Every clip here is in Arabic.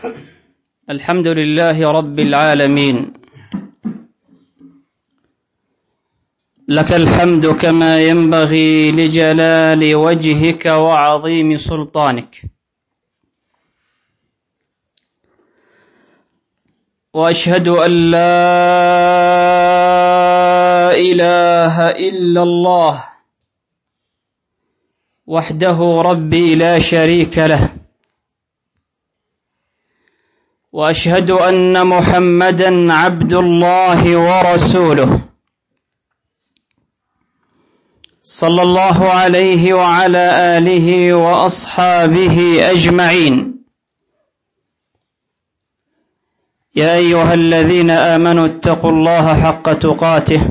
الحمد لله رب العالمين، لك الحمد كما ينبغي لجلال وجهك وعظيم سلطانك، وأشهد أن لا إله إلا الله وحده ربي لا شريك له، وأشهد أن محمدًا عبد الله ورسوله صلى الله عليه وعلى آله وأصحابه أجمعين. يا أيها الذين آمنوا اتقوا الله حق تقاته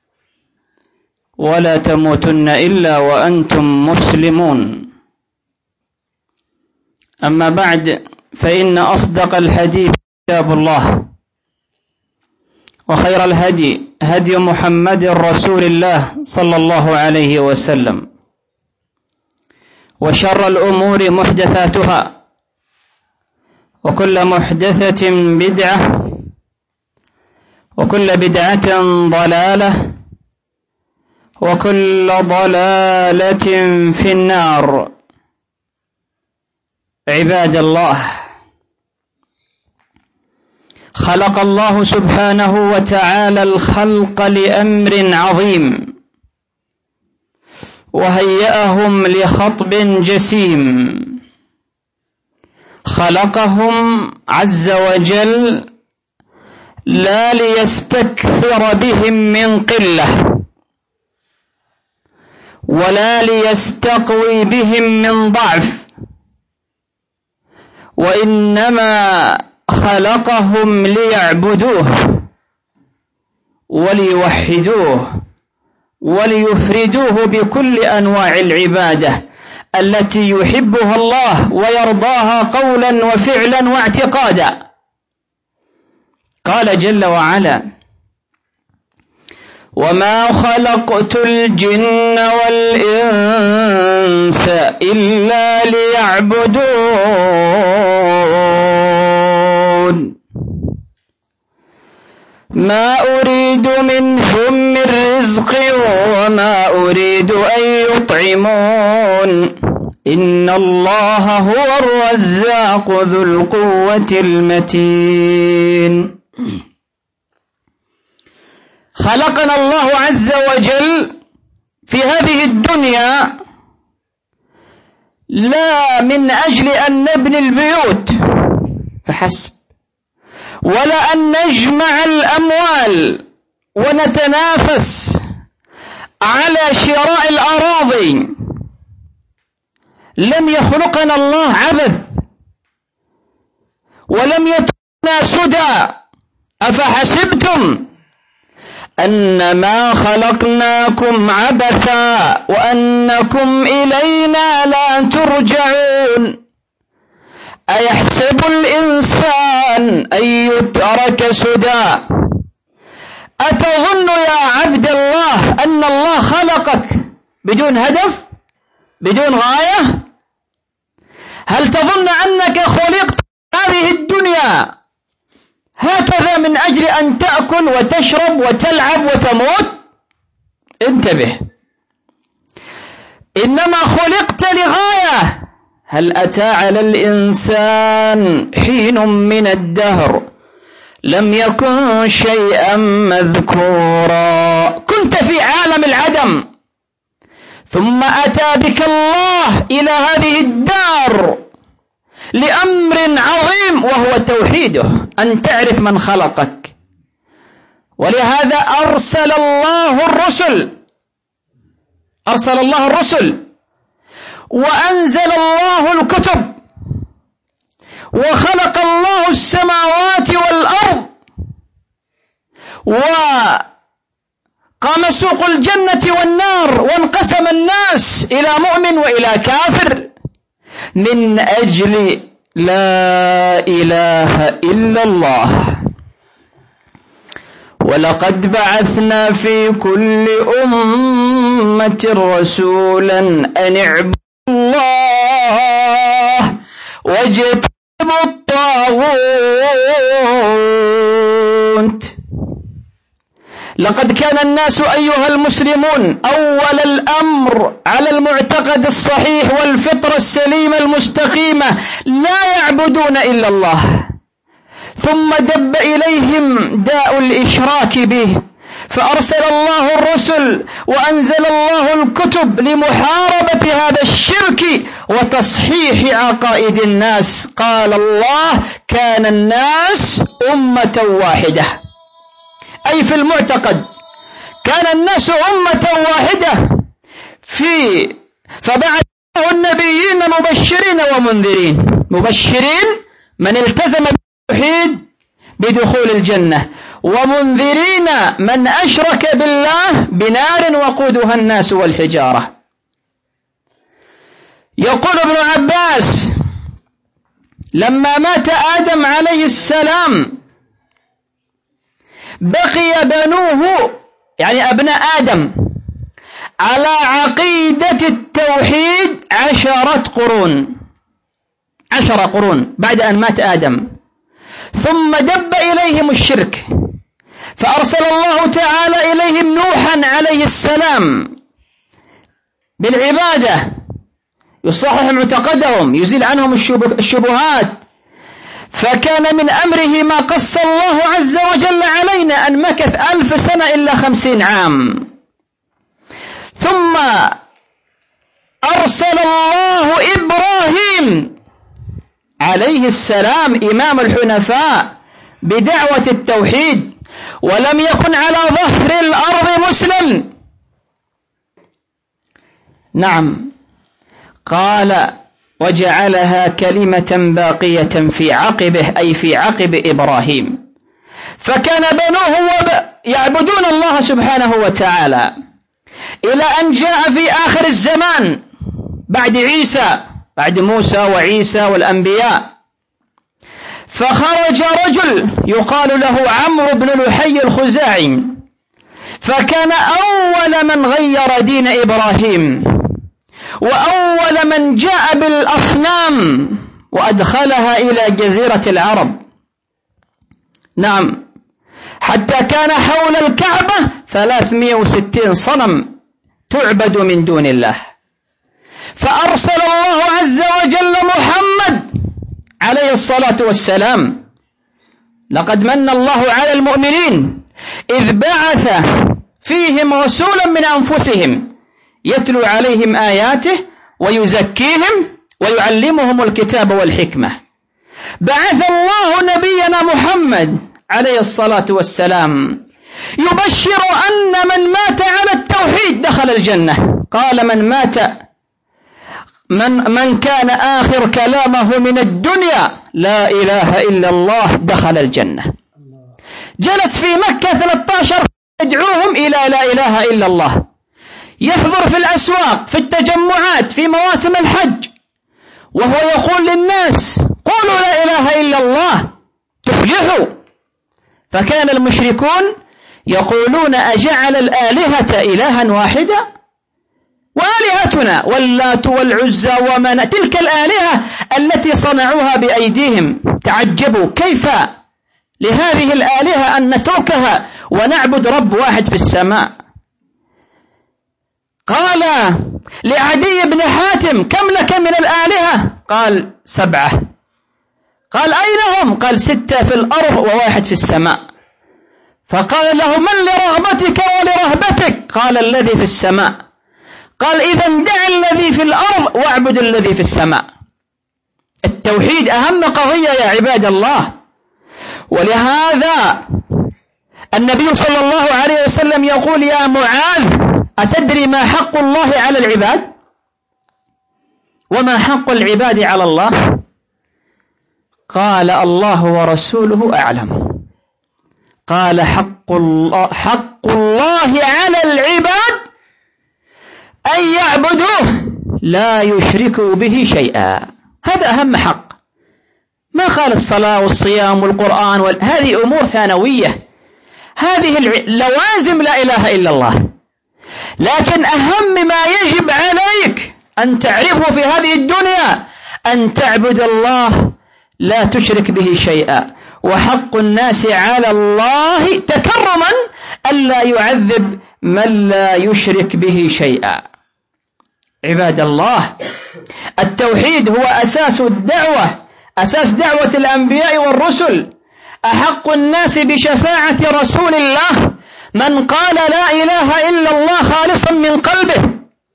ولا تموتن إلا وأنتم مسلمون. أما بعد، فإن أصدق الحديث كتاب الله، وخير الهدي هدي محمد رسول الله صلى الله عليه وسلم، وشر الأمور محدثاتها، وكل محدثة بدعة، وكل بدعة ضلالة، وكل ضلالة في النار. عباد الله، خلق الله سبحانه وتعالى الخلق لأمر عظيم، وهيأهم لخطب جسيم. خلقهم عز وجل لا ليستكثر بهم من قلة، ولا ليستقوي بهم من ضعف، وإنما خلقهم ليعبدوه وليوحدوه وليفردوه بكل أنواع العبادة التي يحبها الله ويرضاها قولا وفعلا واعتقادا. قال جل وعلا: وما خلقت الجن والإنس إلا ليعبدون ما أريد منهم من رزق وما أريد أن يطعمون إن الله هو الرزاق ذو القوة المتين. خلقنا الله عز وجل في هذه الدنيا لا من أجل أن نبني البيوت فحسب، ولا أن نجمع الأموال ونتنافس على شراء الأراضي. لم يخلقنا الله عبث، ولم يتركنا سدى. أفحسبتم أنما خلقناكم عبثا وأنكم إلينا لا ترجعون أيحسب الإنسان أن يترك سدى. أتظن يا عبد الله أن الله خلقك بدون هدف، بدون غاية؟ هل تظن أنك خلقت هذه الدنيا هكذا من أجل أن تأكل وتشرب وتلعب وتموت؟ انتبه، إنما خلقت لغاية. هل أتى على الإنسان حين من الدهر لم يكن شيئا مذكورا؟ كنت في عالم العدم، ثم أتى بك الله إلى هذه الدار لأمر عظيم، وهو توحيده، أن تعرف من خلقك. ولهذا أرسل الله الرسل وأنزل الله الكتب، وخلق الله السماوات والأرض، وقام سوق الجنة والنار، وانقسم الناس إلى مؤمن وإلى كافر من أجل لا إله إلا الله. ولقد بعثنا في كل أمة رسولا أن اعبدوا الله واجتنبوا الطاغوت. لقد كان الناس أيها المسلمون أول الأمر على المعتقد الصحيح والفطرة السليمة المستقيمة، لا يعبدون إلا الله، ثم دب إليهم داء الإشراك به، فأرسل الله الرسل وأنزل الله الكتب لمحاربة هذا الشرك وتصحيح عقائد الناس. قال الله: كان الناس أمة واحدة، أي في المعتقد كان الناس أمة واحدة. فبعث الله النبيين مبشرين ومنذرين. مبشرين من التزم بالتوحيد بدخول الجنة، ومنذرين من أشرك بالله بنار وقودها الناس والحجارة. يقول ابن عباس: لما مات آدم عليه السلام بقي بنوه، يعني أبناء آدم، على عقيدة التوحيد 10 قرون بعد أن مات آدم، ثم دب إليهم الشرك، فأرسل الله تعالى إليهم نوحا عليه السلام بالعبادة، يصحح معتقدهم، يزيل عنهم الشبهات. فكان من أمره ما قص الله عز وجل علينا أن مكث 1000 سنة إلا 50 عام. ثم أرسل الله إبراهيم عليه السلام إمام الحنفاء بدعوة التوحيد، ولم يكن على ظهر الأرض مسلم. نعم، قال: وجعلها كلمة باقية في عقبه، أي في عقب إبراهيم. فكان بنوه يعبدون الله سبحانه وتعالى إلى أن جاء في آخر الزمان بعد عيسى، بعد موسى وعيسى والأنبياء، فخرج رجل يقال له عمرو بن لحي الخزاعي، فكان أول من غير دين إبراهيم، وأول من جاء بالأصنام وأدخلها إلى جزيرة العرب. نعم، حتى كان حول الكعبة 360 صنم تعبد من دون الله. فأرسل الله عز وجل محمد عليه الصلاة والسلام. لقد من الله على المؤمنين إذ بعث فيهم رسولا من أنفسهم يتلو عليهم آياته ويزكيهم ويعلمهم الكتاب والحكمة. بعث الله نبينا محمد عليه الصلاة والسلام يبشر أن من مات على التوحيد دخل الجنة. قال: من كان آخر كلامه من الدنيا لا إله إلا الله دخل الجنة. جلس في مكة 13 يدعوهم إلى لا إله إلا الله، يحضر في الأسواق، في التجمعات، في مواسم الحج، وهو يقول للناس: قولوا لا إله إلا الله تفلحوا. فكان المشركون يقولون: أجعل الآلهة إلها واحدا؟ وآلهتنا واللات والعزى ومناة، تلك الآلهة التي صنعوها بأيديهم. تعجبوا كيف لهذه الآلهة أن نتركها ونعبد رب واحد في السماء. قال لعدي بن حاتم: كم لك من الآلهة؟ قال: 7. قال: أين هم؟ قال: 6 في الأرض وواحد في السماء. فقال له: من لرغبتك ولرهبتك؟ قال: الذي في السماء. قال: إذن دع الذي في الأرض واعبد الذي في السماء. التوحيد أهم قضية يا عباد الله. ولهذا النبي صلى الله عليه وسلم يقول: يا معاذ، أتدري ما حق الله على العباد؟ وما حق العباد على الله؟ قال: الله ورسوله أعلم. قال: حق الله على العباد أن يعبدوه لا يشركوا به شيئا. هذا أهم حق. ما قال الصلاة والصيام والقرآن هذه أمور ثانوية، هذه لوازم لا إله إلا الله. لكن أهم ما يجب عليك أن تعرفه في هذه الدنيا أن تعبد الله لا تشرك به شيئا، وحق الناس على الله تكرما ألا يعذب من لا يشرك به شيئا. عباد الله، التوحيد هو أساس الدعوة، أساس دعوة الأنبياء والرسل. أحق الناس بشفاعة رسول الله من قال لا إله إلا الله خالصا من قلبه.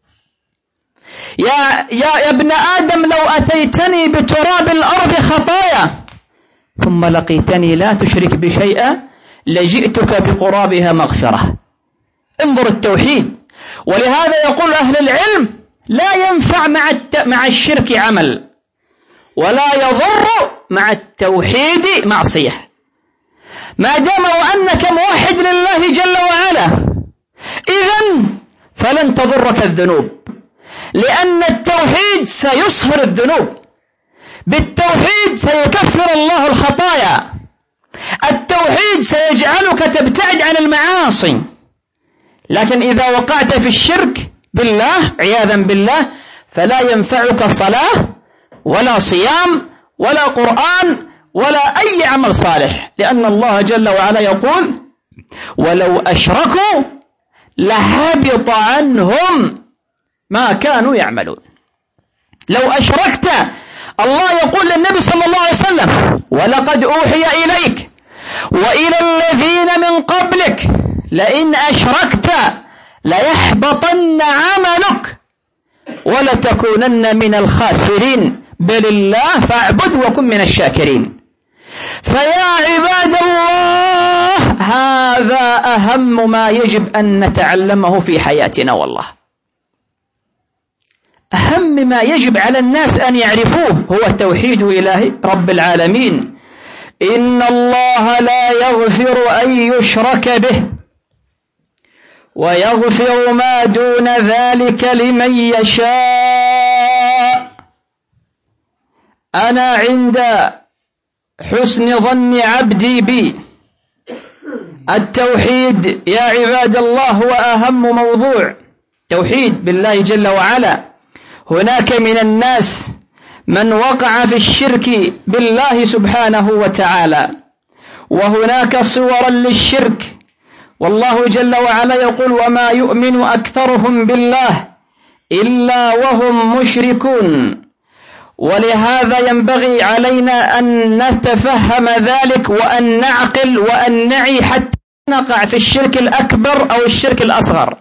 يا ابن آدم لو أتيتني بتراب الأرض خطايا ثم لقيتني لا تشرك بشيئا لجئتك بقرابها مغفرة. انظر التوحيد. ولهذا يقول أهل العلم لا ينفع مع الشرك عمل، ولا يضر مع التوحيد معصية. ما دام وأنك موحد لله جل وعلا إذن فلن تضرك الذنوب، لأن التوحيد سيصفر الذنوب، بالتوحيد سيكفر الله الخطايا، التوحيد سيجعلك تبتعد عن المعاصي. لكن إذا وقعت في الشرك بالله عياذا بالله فلا ينفعك صلاة ولا صيام ولا قرآن ولا أي عمل صالح، لأن الله جل وعلا يقول ولو أشركوا لحبط عنهم ما كانوا يعملون. لو أشركت، الله يقول للنبي صلى الله عليه وسلم ولقد أوحي إليك وإلى الذين من قبلك لئن أشركت ليحبطن عملك ولتكونن من الخاسرين بل الله فاعبد وكن من الشاكرين. فيا عباد الله هذا أهم ما يجب أن نتعلمه في حياتنا، والله أهم ما يجب على الناس أن يعرفوه هو توحيد إله رب العالمين. إن الله لا يغفر أن يشرك به ويغفر ما دون ذلك لمن يشاء. أنا عند حسن ظن عبدي بي. التوحيد يا عباد الله هو أهم موضوع، توحيد بالله جل وعلا. هناك من الناس من وقع في الشرك بالله سبحانه وتعالى، وهناك صورا للشرك، والله جل وعلا يقول وما يؤمن أكثرهم بالله إلا وهم مشركون. ولهذا ينبغي علينا أن نتفهم ذلك وأن نعقل وأن نعي حتى نقع في الشرك الأكبر أو الشرك الأصغر.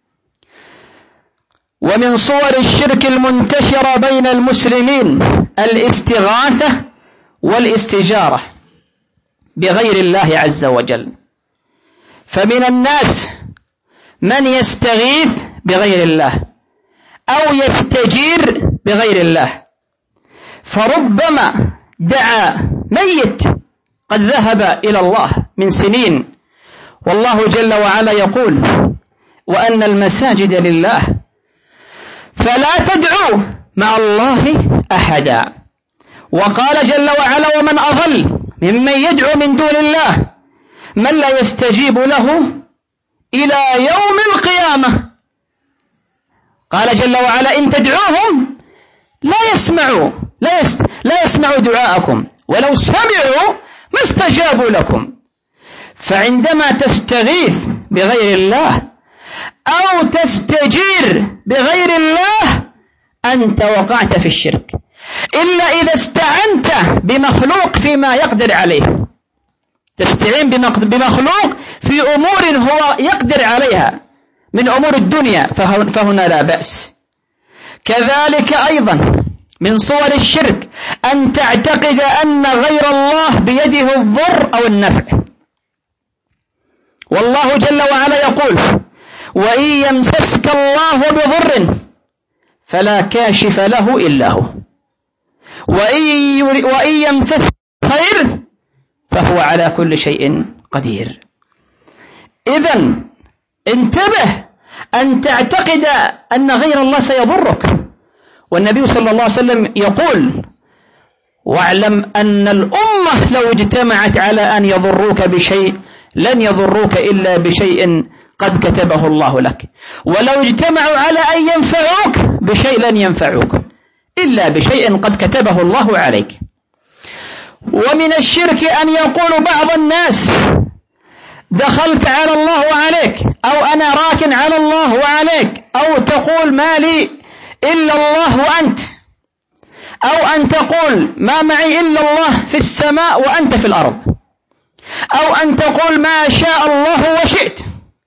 ومن صور الشرك المنتشرة بين المسلمين الاستغاثة والاستجارة بغير الله عز وجل. فمن الناس من يستغيث بغير الله أو يستجير بغير الله، فربما دعا ميت قد ذهب إلى الله من سنين، والله جل وعلا يقول وأن المساجد لله فلا تدعوا مع الله أحدا. وقال جل وعلا ومن أضل ممن يدعو من دون الله من لا يستجيب له إلى يوم القيامة. قال جل وعلا إن تدعوهم لا يسمعوا دعاءكم ولو سمعوا ما استجابوا لكم. فعندما تستغيث بغير الله أو تستجير بغير الله أنت وقعت في الشرك، إلا إذا استعنت بمخلوق فيما يقدر عليه. تستعين بمخلوق في أمور هو يقدر عليها من أمور الدنيا فهنا لا بأس. كذلك أيضا من صور الشرك أن تعتقد أن غير الله بيده الضر أو النفع. والله جل وعلا يقول وإن يمسسك الله بضر فلا كاشف له إلا هو وإن يمسسك خير فهو على كل شيء قدير. إذن انتبه أن تعتقد أن غير الله سيضرك. والنبي صلى الله عليه وسلم يقول واعلم أن الأمة لو اجتمعت على أن يضروك بشيء لن يضروك إلا بشيء قد كتبه الله لك، ولو اجتمعوا على أن ينفعوك بشيء لن ينفعوك إلا بشيء قد كتبه الله عليك. ومن الشرك أن يقول بعض الناس دخلت على الله وعليك، أو أنا راكن على الله وعليك، أو تقول ما لي إلا الله وأنت، أو أن تقول ما معي إلا الله في السماء وأنت في الأرض، أو أن تقول ما شاء الله وشئت.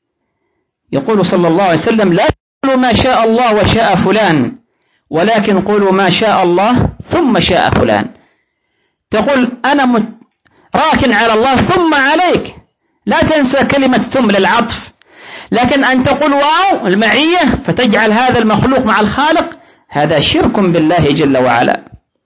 يقول صلى الله عليه وسلم لا تقولوا ما شاء الله وشاء فلان، ولكن قولوا ما شاء الله ثم شاء فلان. تقول أنا راكن على الله ثم عليك، لا تنسى كلمة ثم للعطف، لكن أن تقول واو المعية فتجعل هذا المخلوق مع الخالق، هذا شرك بالله جل وعلا.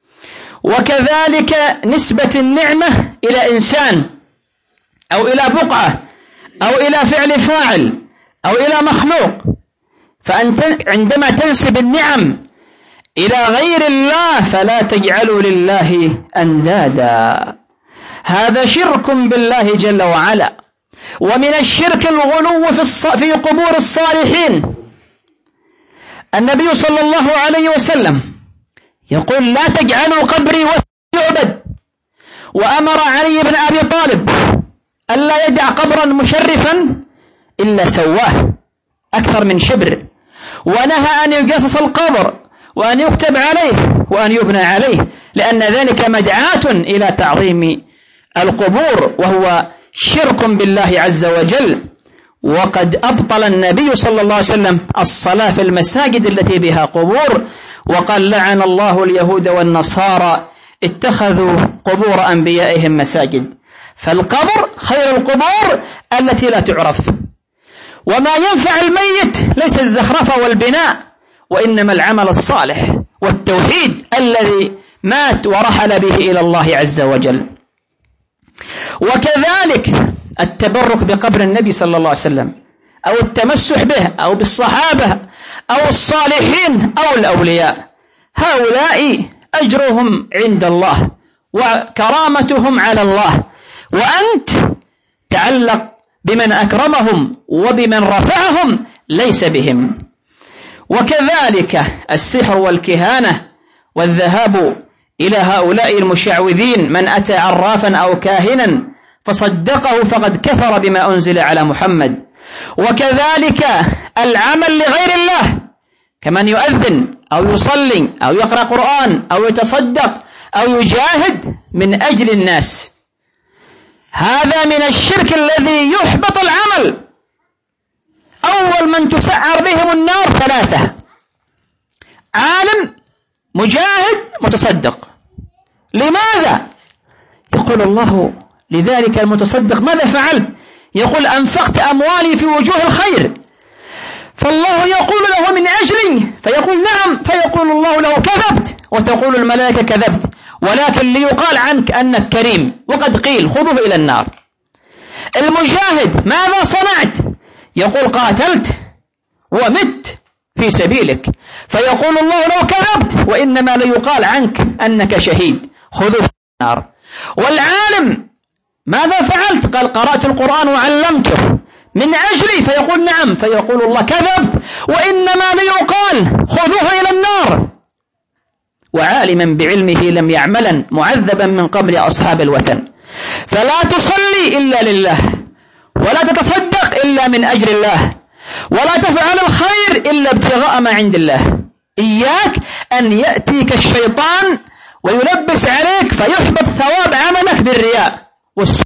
وكذلك نسبة النعمة إلى إنسان أو إلى بقعة أو إلى فعل فاعل أو إلى مخلوق، فأنت عندما تنسب النعم إلى غير الله فلا تجعلوا لله أندادا، هذا شرك بالله جل وعلا. ومن الشرك الغلو في قبور الصالحين. النبي صلى الله عليه وسلم يقول لا تجعلوا قبري يعبد، وأمر علي بن أبي طالب ألا يدع قبرا مشرفا إلا سواه أكثر من شبر، ونهى أن يجسس القبر وأن يكتب عليه وأن يبنى عليه، لأن ذلك مدعاة إلى تعظيم القبور وهو شرك بالله عز وجل. وقد أبطل النبي صلى الله عليه وسلم الصلاة في المساجد التي بها قبور، وقال لعن الله اليهود والنصارى اتخذوا قبور أنبيائهم مساجد. فالقبر خير القبور التي لا تعرف. وما ينفع الميت ليس الزخرفة والبناء، وإنما العمل الصالح والتوحيد الذي مات ورحل به إلى الله عز وجل. وكذلك التبرك بقبر النبي صلى الله عليه وسلم، أو التمسح به، أو بالصحابة أو الصالحين أو الأولياء، هؤلاء أجرهم عند الله وكرامتهم على الله، وأنت تعلق بمن أكرمهم وبمن رفعهم ليس بهم. وكذلك السحر والكهانة والذهاب إلى هؤلاء المشعوذين، من أتى عرافا أو كاهنا فصدقه فقد كفر بما أنزل على محمد. وكذلك العمل لغير الله، كمن يؤذن أو يصلي أو يقرأ قرآن أو يتصدق أو يجاهد من أجل الناس، هذا من الشرك الذي يحبط العمل. أول من تسعر بهم النار ثلاثة: عالم، مجاهد، متصدق. لماذا؟ يقول الله لذلك المتصدق ماذا فعلت؟ يقول أنفقت أموالي في وجوه الخير، فالله يقول له من أجلي، فيقول نعم، فيقول الله له كذبت، وتقول الملائكة كذبت، ولكن ليقال عنك أنك كريم، وقد قيل خذوه إلى النار. المجاهد ماذا صنعت؟ يقول قاتلت ومت في سبيلك، فيقول الله له كذبت، وإنما ليقال عنك أنك شهيد، خذوه إلى النار. والعالم ماذا فعلت؟ قال قرأت القرآن وعلمته من أجلي، فيقول نعم، فيقول الله كذبت، وإنما ليقال خذوه إلى النار. وعالما بعلمه لم يعملا معذبا من قبل أصحاب الوثن. فلا تصلي إلا لله، ولا تتصدق إلا من أجل الله، ولا تفعل الخير إلا ابتغاء ما عند الله. إياك أن يأتيك الشيطان ويلبس عليك فيحبط ثواب عملك بالرياء والسوء.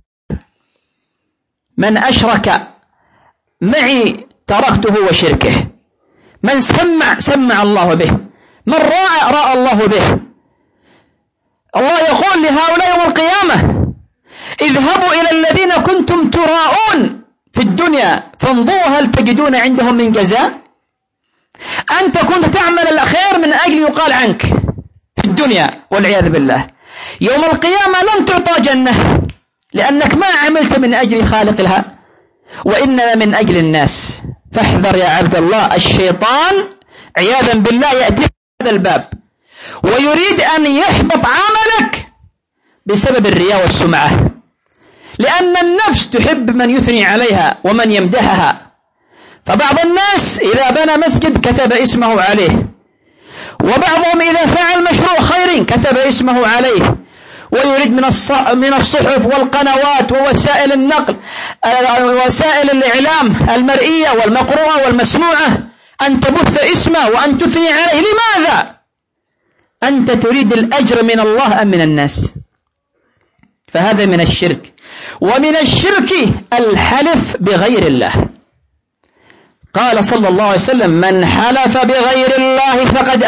من أشرك معي تركته وشركه، من سمع الله به، من راى الله به. الله يقول لهؤلاء يوم القيامة اذهبوا إلى الذين كنتم تراءون في الدنيا فانظروا هل تجدون عندهم من جزاء. أنت كنت تعمل الخير من أجل يقال عنك في الدنيا والعياذ بالله، يوم القيامة لن تعطى جنة لأنك ما عملت من أجل خالق لها، وإنما من أجل الناس. فاحذر يا عبد الله، الشيطان عياذا بالله يأتي هذا الباب ويريد أن يحبط عملك بسبب الرياء والسمعة، لأن النفس تحب من يثني عليها ومن يمدحها. فبعض الناس إذا بنى مسجد كتب اسمه عليه، وبعضهم إذا فعل مشروع خير كتب اسمه عليه، ويريد من الصحف والقنوات ووسائل النقل وسائل الإعلام المرئية والمقروءة والمسموعة أن تبث اسمه وأن تثني عليه. لماذا؟ أنت تريد الأجر من الله أم من الناس؟ فهذا من الشرك. ومن الشرك الحلف بغير الله. قال صلى الله عليه وسلم: من حلف بغير الله فقد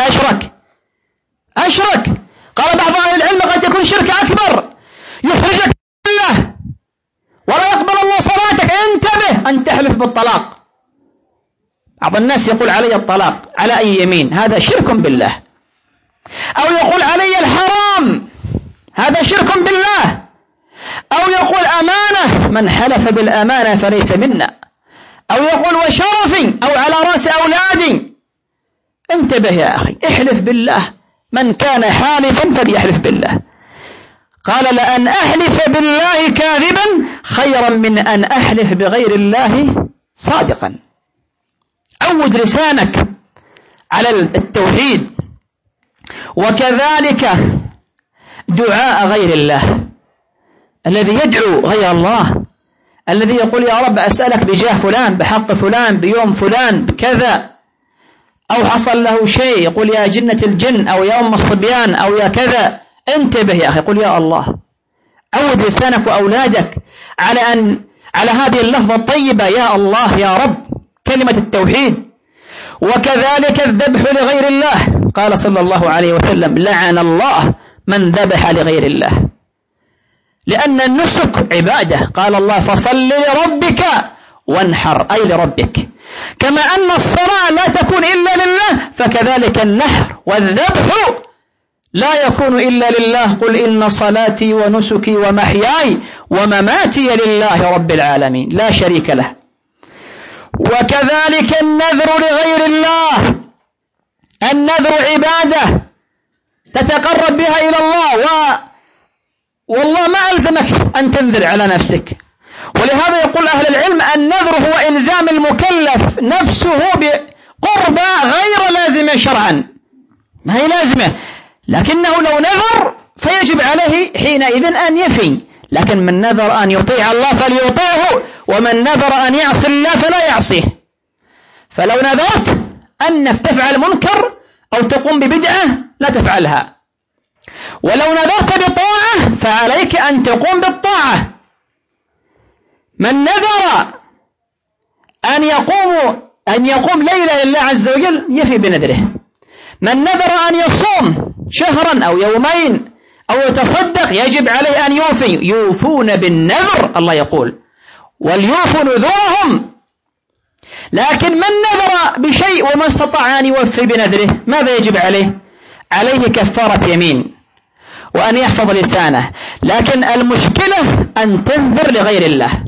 أشرك. قال بعض أهل العلم قد يكون شرك أكبر يخرجك من الله ولا يقبل الله صلاتك. انتبه أن تحلف بالطلاق. بعض الناس يقول علي الطلاق على أي يمين؟ هذا شرك بالله. أو يقول علي الحرام، هذا شرك بالله. أو يقول أمانة، من حلف بالأمانة فليس منا. أو يقول وشرف، أو على رأس أولادي. انتبه يا أخي، احلف بالله. من كان حالفا فليحلف بالله. قال: لأن أحلف بالله كاذبا خيرا من أن أحلف بغير الله صادقا. عود لسانك على التوحيد. وكذلك دعاء غير الله، الذي يدعو غير الله، الذي يقول: يا رب أسألك بجاه فلان، بحق فلان، بيوم فلان، بكذا. أو حصل له شيء يقول: يا جنة الجن، أو يا أم الصبيان، أو يا كذا. انتبه يا أخي، قل يا الله. عود لسانك وأولادك على هذه اللفظة الطيبة: يا الله يا رب، كلمة التوحيد. وكذلك الذبح لغير الله. قال صلى الله عليه وسلم: لعن الله من ذبح لغير الله. لأن النسك عبادة. قال الله: فصل لربك وانحر، أي لربك. كما أن الصلاة لا تكون إلا لله، فكذلك النحر والذبح لا يكون إلا لله. قل إن صلاتي ونسكي ومحياي ومماتي لله رب العالمين لا شريك له. وكذلك النذر لغير الله. النذر عبادة تتقرب بها إلى الله، والله ما ألزمك أن تنذر على نفسك. ولهذا يقول أهل العلم: النذر هو إلزام المكلف نفسه بقربة غير لازمة شرعا، ما هي لازمة، لكنه لو نذر فيجب عليه حينئذ أن يفي. لكن من نذر أن يطيع الله فليطيعه، ومن نذر أن يعصي الله فلا يعصيه. فلو نذرت أنك تفعل منكر أو تقوم ببدعة لا تفعلها. ولو نذرت بطاعة فعليك أن تقوم بالطاعة. من نذر أن يقوم ليلة لله عز وجل يفي بنذره. من نذر أن يصوم شهرا أو يومين أو يتصدق يجب عليه أن يوفي. يوفون بالنذر، الله يقول: وليوفوا نذورهم. لكن من نذر بشيء وما استطاع أن يوفي بنذره ماذا يجب عليه؟ عليه كفارة يمين وأن يحفظ لسانه. لكن المشكلة أن تنذر لغير الله.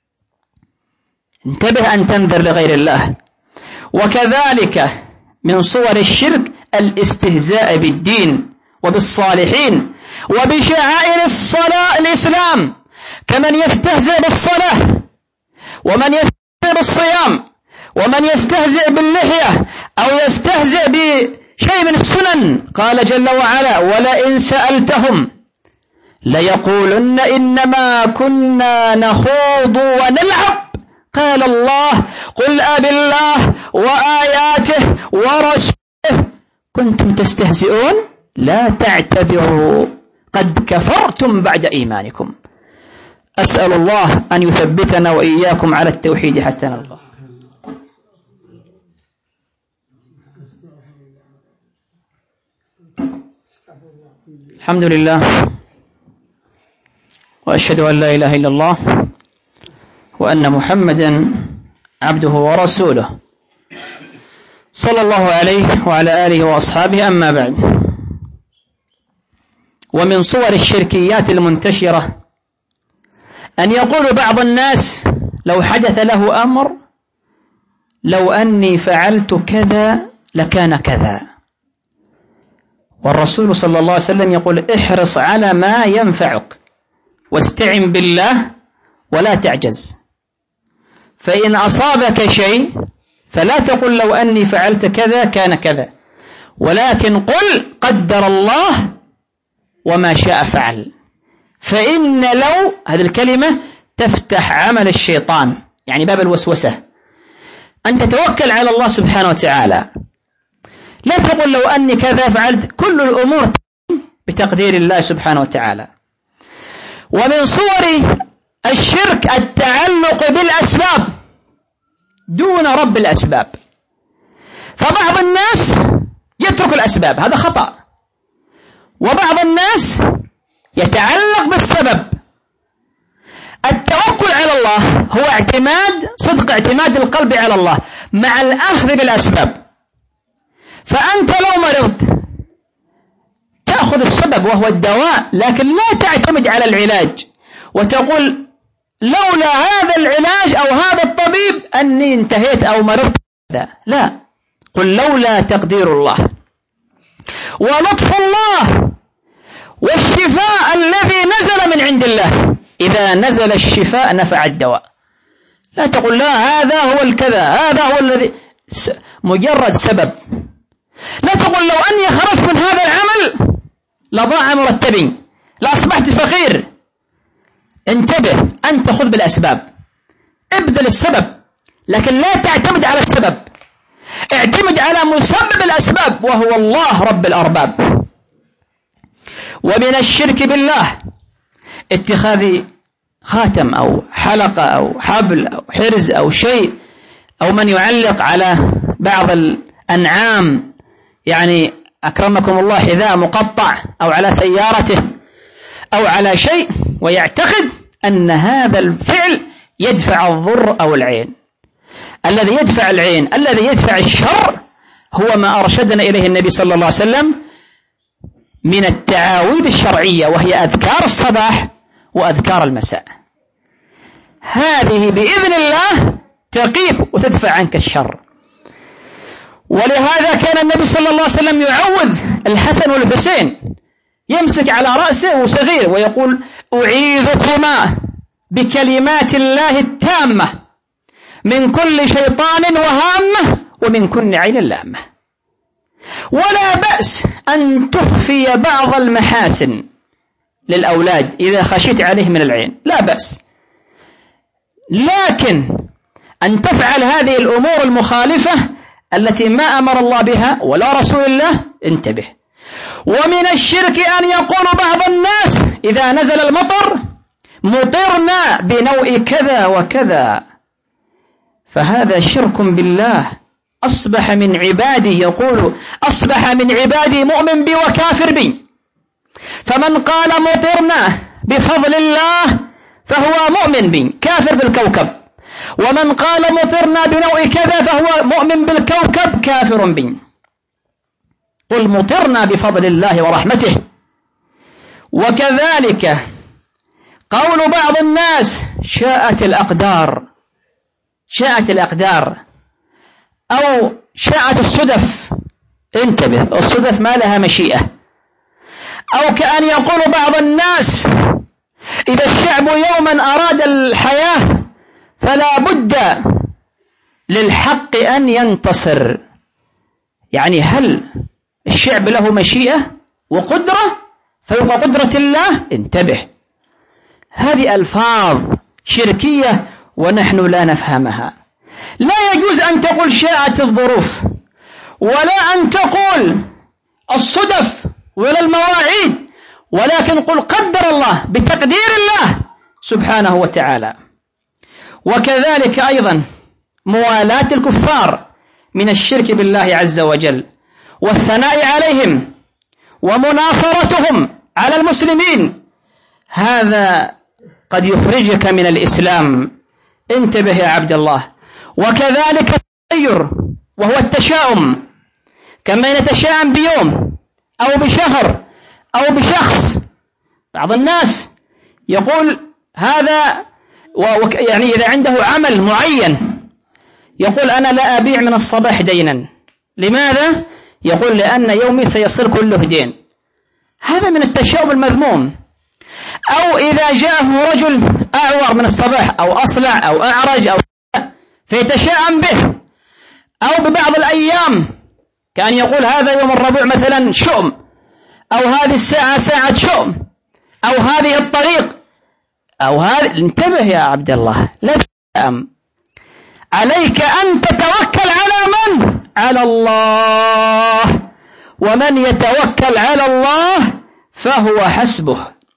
انتبه أن تنذر لغير الله. وكذلك من صور الشرك الاستهزاء بالدين وبالصالحين وبشعائر الإسلام، كمن يستهزئ بالصلاة، ومن يستهزئ بالصيام، ومن يستهزئ باللحية، أو يستهزئ بشيء من السنن. قال جل وعلا: ولئن سألتهم ليقولن إنما كنا نخوض ونلعب. قال الله: قل أبالله وآياته ورسوله كنتم تستهزئون لا تعتذروا قد كفرتم بعد إيمانكم. أسأل الله أن يثبتنا وإياكم على التوحيد حتى نلقاه. الحمد لله، وأشهد أن لا إله إلا الله وأن محمدا عبده ورسوله صلى الله عليه وعلى آله وأصحابه. أما بعد، ومن صور الشركيات المنتشرة أن يقول بعض الناس: لو حدث له أمر لو أني فعلت كذا لكان كذا. والرسول صلى الله عليه وسلم يقول: احرص على ما ينفعك واستعن بالله ولا تعجز. فإن أصابك شيء فلا تقل لو أني فعلت كذا كان كذا، ولكن قل قدر الله وما شاء فعل. فإن لو هذه الكلمة تفتح عمل الشيطان، يعني باب الوسوسة. أن تتوكل على الله سبحانه وتعالى، لا تقول لو أني كذا فعلت، كل الأمور بتقدير الله سبحانه وتعالى. ومن صور الشرك التعلق بالأسباب دون رب الأسباب. فبعض الناس يترك الأسباب، هذا خطأ، وبعض الناس يتعلق بالسبب. التوكل على الله هو اعتماد، صدق اعتماد القلب على الله مع الأخذ بالأسباب. فأنت لو مرضت تأخذ السبب وهو الدواء، لكن لا تعتمد على العلاج وتقول لولا هذا العلاج أو هذا الطبيب أني انتهيت أو مرضت. لا، قل لولا تقدير الله ولطف الله والشفاء الذي نزل من عند الله. إذا نزل الشفاء نفع الدواء. لا تقول لا هذا هو الكذا، هذا هو الذي، مجرد سبب. لا تقول لو أني خرجت من هذا العمل لضاع مرتبي، لأصبحت فقير. انتبه، أنت خذ بالأسباب، ابذل السبب، لكن لا تعتمد على السبب، اعتمد على مسبب الأسباب وهو الله رب الأرباب. ومن الشرك بالله اتخاذ خاتم أو حلقة أو حبل أو حرز أو شيء، أو من يعلق على بعض الأنعام، يعني أكرمكم الله حذاء مقطع، أو على سيارته أو على شيء، ويعتقد أن هذا الفعل يدفع الضر أو العين. الذي يدفع العين، الذي يدفع الشر، هو ما أرشدنا إليه النبي صلى الله عليه وسلم من التعاويذ الشرعية، وهي أذكار الصباح وأذكار المساء. هذه بإذن الله تقيك وتدفع عنك الشر. ولهذا كان النبي صلى الله عليه وسلم يعوذ الحسن والحسين، يمسك على رأسه وصغير ويقول أعيذكما بكلمات الله التامة من كل شيطان وهامة ومن كل عين لامة. ولا بأس أن تخفي بعض المحاسن للأولاد إذا خشيت عليه من العين، لا بأس، لكن أن تفعل هذه الأمور المخالفة التي ما أمر الله بها ولا رسول الله، انتبه. ومن الشرك أن يقول بعض الناس إذا نزل المطر مطرنا بنوء كذا وكذا، فهذا شرك بالله. أصبح من عبادي، يقول أصبح من عبادي مؤمن بي وكافر بي. فمن قال مطرنا بفضل الله فهو مؤمن بي كافر بالكوكب، ومن قال مطرنا بنوء كذا فهو مؤمن بالكوكب كافر بي. قل مطرنا بفضل الله ورحمته. وكذلك قول بعض الناس شاءت الأقدار، شاءت الأقدار أو شاءت الصدف. انتبه، الصدف ما لها مشيئة. أو كأن يقول بعض الناس إذا الشعب يوما أراد الحياة فلا بد للحق أن ينتصر. يعني هل الشعب له مشيئة وقدرة فوق قدرة الله؟ انتبه، هذه ألفاظ شركية ونحن لا نفهمها. لا يجوز أن تقول شاءت الظروف، ولا أن تقول الصدف ولا المواعيد، ولكن قل قدر الله بتقدير الله سبحانه وتعالى. وكذلك أيضا موالاة الكفار من الشرك بالله عز وجل، والثناء عليهم ومناصرتهم على المسلمين، هذا قد يخرجك من الإسلام. انتبه يا عبد الله. وكذلك التغير وهو التشاؤم، كما يتشاءم بيوم أو بشهر أو بشخص. بعض الناس يقول هذا يعني إذا عنده عمل معين يقول أنا لا أبيع من الصباح دينا. لماذا؟ يقول لأن يومي سيصير كله دين. هذا من التشاؤم المذموم. أو إذا جاءه رجل أعور من الصباح أو أصلع أو أعرج أو فيتشاءم به. أو ببعض الأيام كان يقول هذا يوم الربيع مثلا شؤم، أو هذه الساعة ساعة شؤم، أو هذه الطريق أو هذا. انتبه يا عبد الله، لا تأم. عليك أن تتوكل على من؟ على الله، ومن يتوكل على الله فهو حسبه.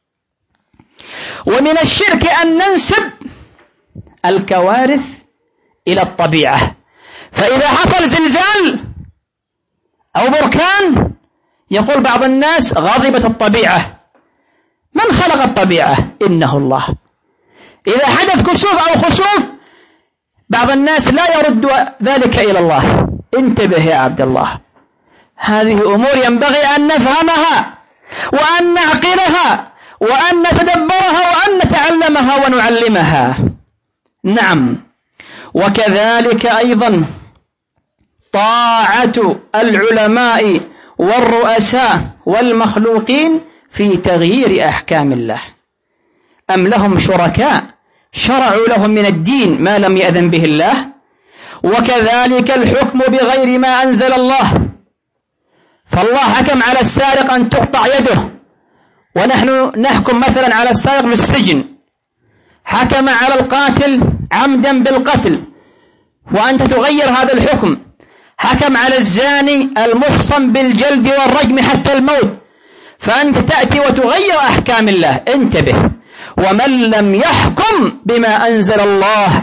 ومن الشرك أن ننسب الكوارث إلى الطبيعة، فإذا حصل زلزال أو بركان يقول بعض الناس غضبت الطبيعة. من خلق الطبيعة؟ إنه الله. إذا حدث كسوف أو خسوف بعض الناس لا يرد ذلك إلى الله. انتبه يا عبد الله، هذه أمور ينبغي أن نفهمها وأن نعقلها وأن نتدبرها وأن نتعلمها ونعلمها. نعم. وكذلك أيضا طاعة العلماء والرؤساء والمخلوقين في تغيير أحكام الله. أم لهم شركاء شرعوا لهم من الدين ما لم يأذن به الله؟ وكذلك الحكم بغير ما أنزل الله، فالله حكم على السارق أن تقطع يده، ونحن نحكم مثلا على السارق بالسجن. حكم على القاتل عمدا بالقتل وأنت تغير هذا الحكم. حكم على الزاني المحصن بالجلد والرجم حتى الموت، فأنت تأتي وتغير أحكام الله. انتبه. ومن لم يحكم بما أنزل الله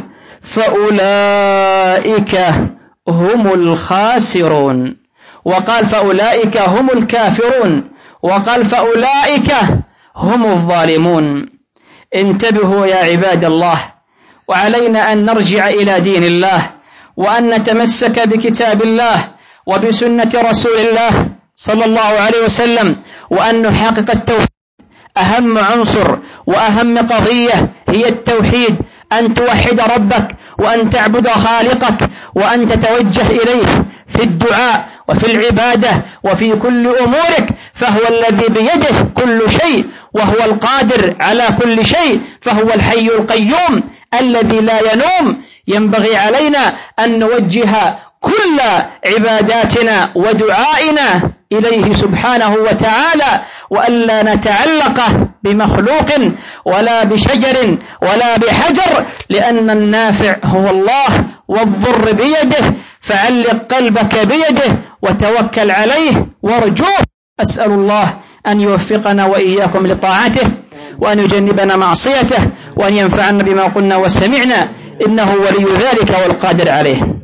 فأولئك هم الخاسرون. وقال فأولئك هم الكافرون، وقال فأولئك هم الظالمون. انتبهوا يا عباد الله، وعلينا أن نرجع إلى دين الله وأن نتمسك بكتاب الله وبسنة رسول الله صلى الله عليه وسلم، وأن نحقق التوحيد. أهم عنصر وأهم قضية هي التوحيد، أن توحد ربك وأن تعبد خالقك وأن تتوجه إليه في الدعاء وفي العبادة وفي كل أمورك، فهو الذي بيده كل شيء وهو القادر على كل شيء، فهو الحي القيوم الذي لا ينوم. ينبغي علينا أن نوجه كل عباداتنا ودعائنا إليه سبحانه وتعالى، وألا نتعلق بمخلوق ولا بشجر ولا بحجر، لأن النافع هو الله والضر بيده، فعلق قلبك بيده وتوكل عليه وارجوه. أسأل الله أن يوفقنا وإياكم لطاعته، وأن يجنبنا معصيته، وأن ينفعنا بما قلنا وسمعنا، إنه ولي ذلك والقادر عليه.